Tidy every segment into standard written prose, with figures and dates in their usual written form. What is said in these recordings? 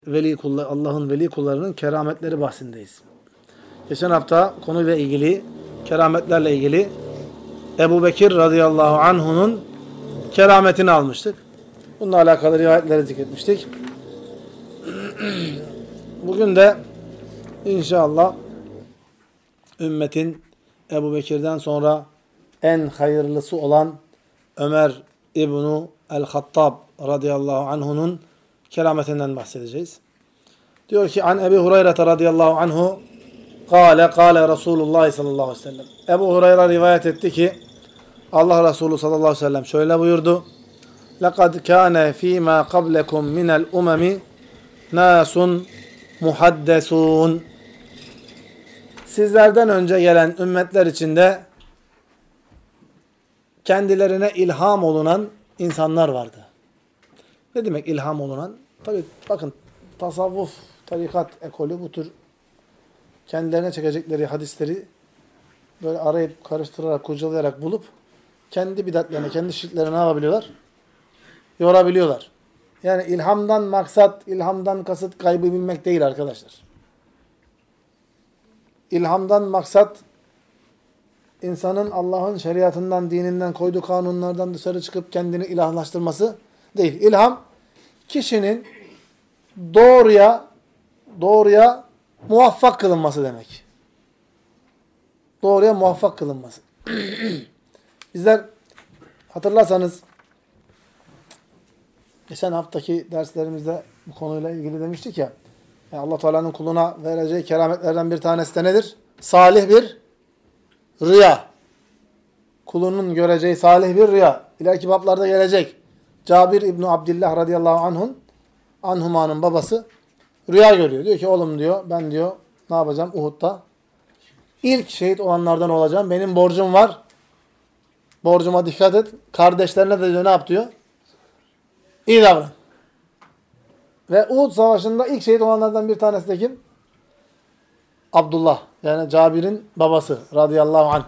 Allah'ın veli kullarının kerametleri bahsindeyiz. Geçen hafta konuyla ilgili, kerametlerle ilgili Ebu Bekir radıyallahu anhu'nun kerametini almıştık. Bununla alakalı rivayetleri zikretmiştik. Bugün de inşallah ümmetin Ebu Bekir'den sonra en hayırlısı olan Ömer İbn el-Hattab radıyallahu anhu'nun kerametinden bahsedeceğiz. Diyor ki an Ebu Hureyre radıyallahu anhu kâle Resulullah sallallahu aleyhi ve sellem. Ebu Hureyre rivayet etti ki Allah Resulü sallallahu aleyhi ve sellem şöyle buyurdu. لَقَدْ كَانَ ف۪ي مَا قَبْلَكُمْ مِنَ الْاُمَمِ نَاسٌ مُحَدَّسُونَ. Sizlerden önce gelen ümmetler içinde kendilerine ilham olunan insanlar vardı. Ne demek ilham olunan? Tabii bakın tasavvuf, tarikat ekolü bu tür kendilerine çekecekleri hadisleri böyle arayıp karıştırarak, kurcalayarak bulup kendi bidatlerine, kendi şirklerine ne yapabiliyorlar? Yorabiliyorlar. Yani ilhamdan maksat, ilhamdan kasıt gaybı bilmek değil arkadaşlar. İlhamdan maksat insanın Allah'ın şeriatından, dininden, koyduğu kanunlardan dışarı çıkıp kendini ilahlaştırması değil. İlham, kişinin doğruya muvaffak kılınması demek. Doğruya muvaffak kılınması. Bizler hatırlarsanız geçen haftaki derslerimizde bu konuyla ilgili demiştik ya, yani Allah Teala'nın kuluna vereceği kerametlerden bir tanesi de nedir? Salih bir rüya. Kulunun göreceği salih bir rüya. İleriki bablarda gelecek. Cabir İbni Abdillah radıyallahu anhuma'nın babası rüya görüyor. Diyor ki oğlum diyor ben diyor ne yapacağım Uhud'da? İlk şehit olanlardan olacağım. Benim borcum var. Borcuma dikkat et. Kardeşlerine de diyor ne yap diyor? İyi davran. Ve Uhud savaşında ilk şehit olanlardan bir tanesi de kim? Abdullah. Yani Cabir'in babası radıyallahu anh.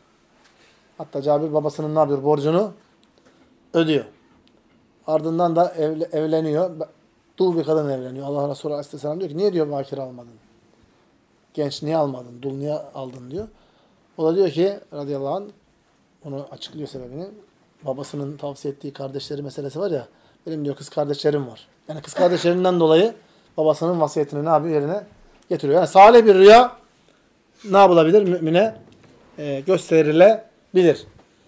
Hatta Cabir babasının ne yapıyor? Borcunu ödüyor. Ardından da evleniyor. Dul bir kadın evleniyor. Allah Resulü aleyhisselam diyor ki niye diyor bakire almadın? Genç niye almadın? Dul niye aldın diyor. O da diyor ki radıyallahu anh onu açıklıyor sebebini. Babasının tavsiye ettiği kardeşleri meselesi var ya. Benim diyor kız kardeşlerim var. Yani kız kardeşlerinden dolayı babasının vasiyetini ne yapıyor? Yerine getiriyor. Yani salih bir rüya ne yapılabilir? Mümine gösterilebilir.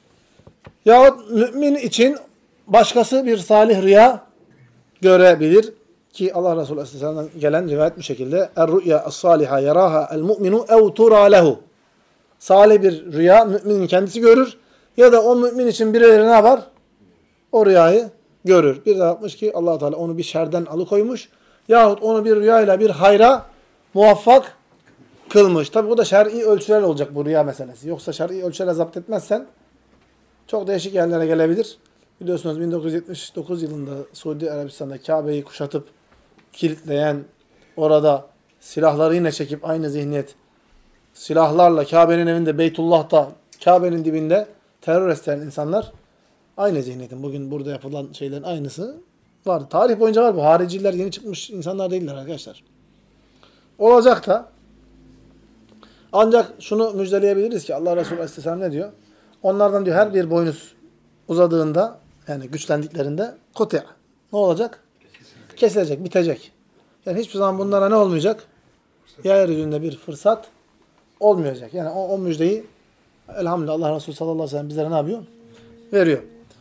Yahut mümin için başkası bir salih rüya görebilir. Ki Allah Resulü Aleyhisselam'dan gelen rivayet bu şekilde. Er-rü'ya es-saliha yaraha el-mu'minu ev tura lehu. Salih bir rüya müminin kendisi görür. Ya da o mümin için birileri ne yapar? O rüyayı görür. Bir de yapmış ki Allah Teala onu bir şerden alıkoymuş. Yahut onu bir rüyayla bir hayra muvaffak kılmış. Tabi bu da şer'i ölçülerle olacak bu rüya meselesi. Yoksa şer'i ölçülerle zapt etmezsen çok değişik yerlere gelebilir. Biliyorsunuz 1979 yılında Suudi Arabistan'da Kabe'yi kuşatıp kilitleyen, orada silahları yine çekip aynı zihniyet, silahlarla Kabe'nin evinde, Beytullah'ta, Kabe'nin dibinde terör eden insanlar aynı zihniyetin. Bugün burada yapılan şeylerin aynısı vardı. Tarih boyunca var bu. Hariciler yeni çıkmış insanlar değiller arkadaşlar. Olacak da ancak şunu müjdeleyebiliriz ki Allah Resulü Aleyhisselam ne diyor? Onlardan diyor her bir boynuz uzadığında yani güçlendiklerinde kutya. Ne olacak? Kesilecek, bitecek. Yani hiçbir zaman bunlara ne olmayacak? Yeryüzünde bir fırsat olmayacak. Yani o müjdeyi elhamdülillah Allah Resulü sallallahu aleyhi ve sellem bizlere ne yapıyor? Veriyor.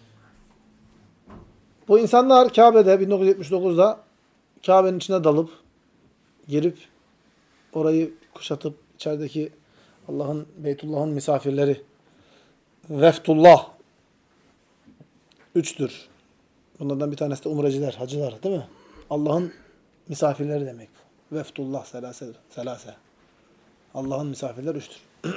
Bu insanlar Kabe'de 1979'da Kabe'nin içine dalıp girip orayı kuşatıp içerideki Allah'ın Beytullah'ın misafirleri Veftullah üçtür. Bunlardan bir tanesi de umreciler, hacılar değil mi? Allah'ın misafirleri demek bu. Veftullah selase. Allah'ın misafirleri üçtür.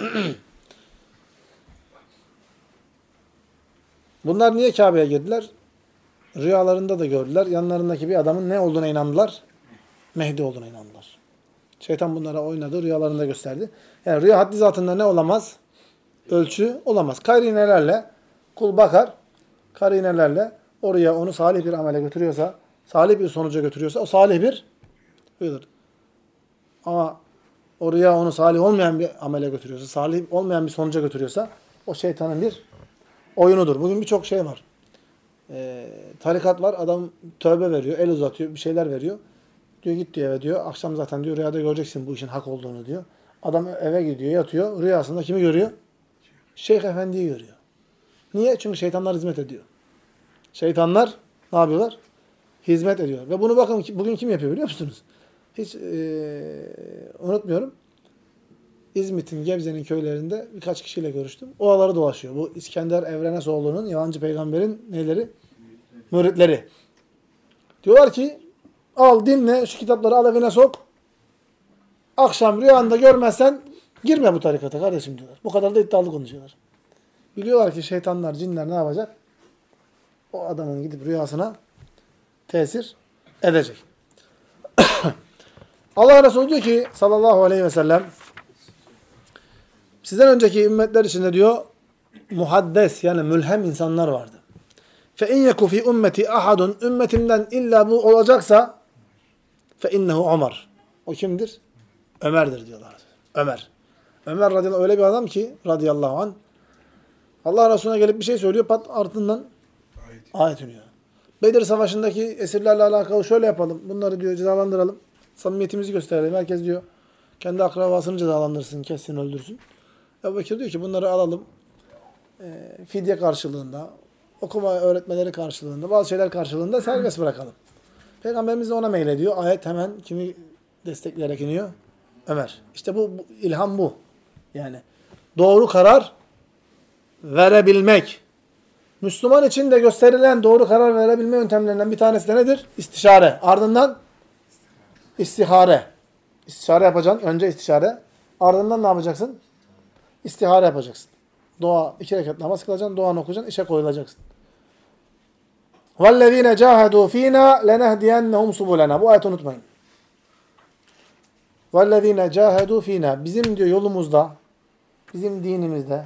Bunlar niye Kabe'ye girdiler? Rüyalarında da gördüler. Yanlarındaki bir adamın ne olduğuna inandılar? Mehdi olduğuna inandılar. Şeytan bunlara oynadı, rüyalarında gösterdi. Yani rüya haddi zatında ne olamaz? Ölçü olamaz. Karinelerle kul bakar, karinelerle oraya onu salih bir amele götürüyorsa, salih bir sonuca götürüyorsa o salih bir Buyurur. Ama o rüya onu salih olmayan bir amele götürüyorsa, salih olmayan bir sonuca götürüyorsa o şeytanın bir oyunudur. Bugün birçok şey var. Tarikat var. Adam tövbe veriyor, el uzatıyor, bir şeyler veriyor. Diyor git diyor eve diyor. Akşam zaten diyor rüyada göreceksin bu işin hak olduğunu diyor. Adam eve gidiyor, yatıyor. Rüyasında kimi görüyor? Şeyh Efendi'yi görüyor. Niye? Çünkü şeytanlar hizmet ediyor. Şeytanlar ne yapıyorlar? Hizmet ediyor. Ve bunu bakın bugün kim yapıyor biliyor musunuz? Hiç unutmuyorum. İzmit'in, Gebze'nin köylerinde birkaç kişiyle görüştüm. Oraları dolaşıyor. Bu İskender Evrenesoğlu'nun, yalancı peygamberin neleri? Müritleri. Diyorlar ki al dinle, şu kitapları al evine sok. Akşam rüyanda görmezsen girme bu tarikata kardeşim diyorlar. Bu kadar da iddialı konuşuyorlar. Biliyorlar ki şeytanlar, cinler ne yapacak? O adamın gidip rüyasına tesir edecek. Allah Resulü diyor ki sallallahu aleyhi ve sellem sizden önceki ümmetler içinde diyor muhaddes yani mülhem insanlar vardı. Fe in yeku fi ummeti ahadun ümmetimden illa bu olacaksa fe innehu Ömer. O kimdir? Ömer'dir diyorlar. Ömer. Ömer radıyallahu öyle bir adam ki radıyallahu anh Allah Resulüne gelip bir şey söylüyor pat ardından ayet iniyor. Bedir Savaşı'ndaki esirlerle alakalı şöyle yapalım. Bunları diyor cezalandıralım. Samimiyetimizi gösterelim. Herkes diyor kendi akrabasını cezalandırsın, kessin, öldürsün. Ebu Bekir diyor ki bunları alalım. Fidye karşılığında, okuma öğretmeleri karşılığında, bazı şeyler karşılığında serbest bırakalım. Peygamberimiz de ona meylediyor. Ayet hemen kimi destekleyerek iniyor? Ömer. İşte bu ilham bu. Yani doğru karar verebilmek. Müslüman için de gösterilen doğru karar verebilme yöntemlerinden bir tanesi de nedir? İstişare. Ardından istihare. İstişare yapacaksın. Önce istişare. Ardından ne yapacaksın? İstihare yapacaksın. Dua, 2 rekat namaz kılacaksın. Duanı okuyacaksın. İşe koyulacaksın. وَالَّذ۪ينَ جَاهَدُوا ف۪ينَا لَنَهْدِيَنَّهُمْ سُبُلَنَا. Bu ayeti unutmayın. وَالَّذ۪ينَ جَاهَدُوا ف۪ينَا. Bizim diyor yolumuzda, bizim dinimizde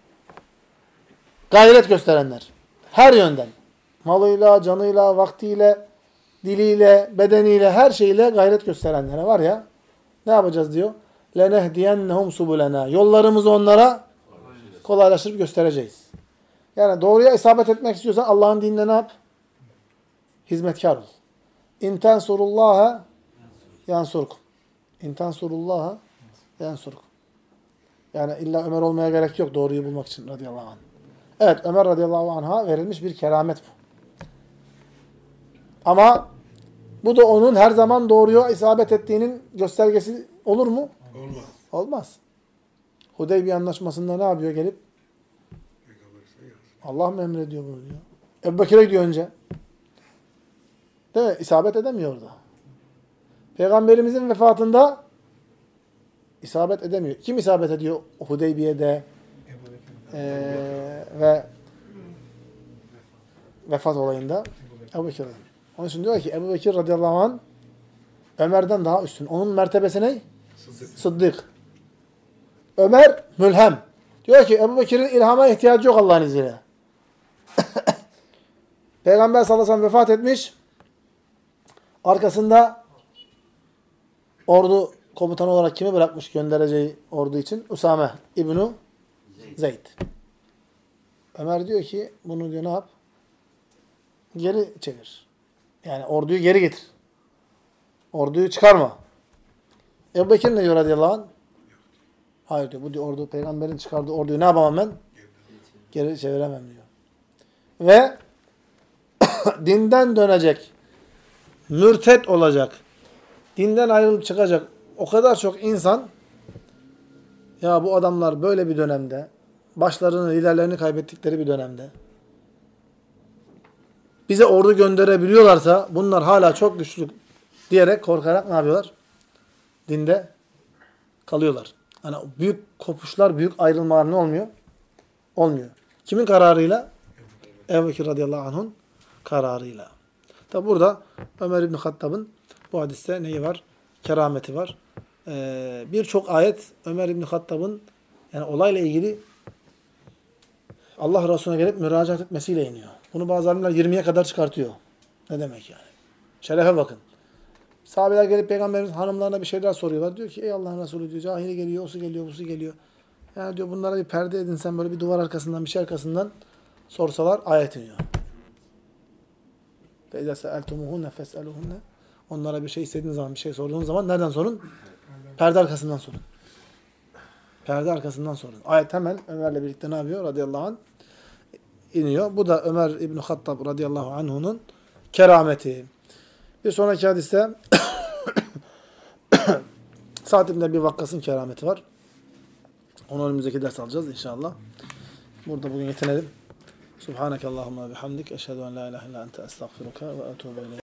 gayret gösterenler. Her yönden. Malıyla, canıyla, vaktiyle, diliyle, bedeniyle, her şeyle gayret gösterenlere var ya, ne yapacağız diyor? لَنَهْدِيَنَّهُمْ سُبُلَنَا. Yollarımızı onlara kolaylaştırıp göstereceğiz. Yani doğruya isabet etmek istiyorsan Allah'ın dinine ne yap? Hizmetkar ol. اِنْ تَنْصُرُ اللّٰهَ يَنْصُرْكُمْ. اِنْ تَنْصُرُ اللّٰهَ يَنْصُرْكُمْ. Yani illa Ömer olmaya gerek yok doğruyu bulmak için radıyallahu anh. Evet, Ömer radıyallahu anh'a verilmiş bir keramet bu. Ama bu da onun her zaman doğruya isabet ettiğinin göstergesi olur mu? Olmaz. Olmaz. Hudeybiye anlaşmasında ne yapıyor gelip? Allah mı emrediyor bunu diyor. Ebu Bekir'e gidiyor önce. Değil mi? İsabet edemiyor orada. Peygamberimizin vefatında isabet edemiyor. Kim isabet ediyor Hudeybiye'de ve vefat olayında? Ebu Bekir. Onun için diyor ki Ebu Bekir radıyallahu anh Ömer'den daha üstün. Onun mertebesi ne? Sıddık. Ömer mülhem. Diyor ki Ebu Bekir'in ilhama ihtiyacı yok Allah'ın izniyle. Peygamber sallallahu aleyhi ve sellem vefat etmiş. Arkasında ordu komutanı olarak kimi bırakmış göndereceği ordu için? Usame İbn-i Zeyd. Ömer diyor ki bunu diyor ne yap? Geri çevir. Yani orduyu geri getir. Orduyu çıkarma. Ebu Bekir ne diyor radıyallahu anh? Hayır diyor. Bu diyor, ordu peygamberin çıkardığı orduyu ne yapamam ben? Geri çeviremem diyor. Ve dinden dönecek, mürtet olacak, dinden ayrılıp çıkacak o kadar çok insan ya bu adamlar böyle bir dönemde başlarını, liderlerini kaybettikleri bir dönemde bize ordu gönderebiliyorlarsa bunlar hala çok güçlü diyerek korkarak ne yapıyorlar? Dinde kalıyorlar. Hani büyük kopuşlar, büyük ayrılmalar ne olmuyor? Olmuyor. Kimin kararıyla? Ebu Bekir radıyallahu anh'ın kararıyla. Tabi burada Ömer İbn Hattab'ın bu hadiste neyi var? Kerameti var. Birçok ayet Ömer İbn Hattab'ın yani olayla ilgili Allah Resulüne gelip müracaat etmesiyle iniyor. Bunu bazı alimler 20'ye kadar çıkartıyor. Ne demek yani? Şerefe bakın. Sahabeler gelip Peygamberimiz hanımlarına bir şeyler soruyorlar. Diyor ki ey Allah'ın Resulü diyor, cahili geliyor, osu geliyor, busu geliyor. Yani diyor bunlara bir perde edinsen böyle bir duvar arkasından, bir şey arkasından sorsalar ayet iniyor. فَاِذَا سَأَلْتُمُهُنَّ فَاسْأَلُهُنَّ Onlara bir şey istediğiniz zaman, bir şey sorduğunuz zaman nereden sorun? Perde arkasından sorun. Perde arkasından sorun. Ayet hemen Ömer'le birlikte ne yapıyor? Radıyallahu anh iniyor. Bu da Ömer İbn-i Hattab radıyallahu anh'unun kerameti. Bir sonraki hadiste Sa'd ibn Ebi Vakkas'ın kerameti var. Onu önümüzdeki ders alacağız inşallah. Burada bugün yetinelim. Subhaneke Allahumma bihamdik. Eşhedü en la ilahe illa ente estağfiruka ve etûbü ileyk.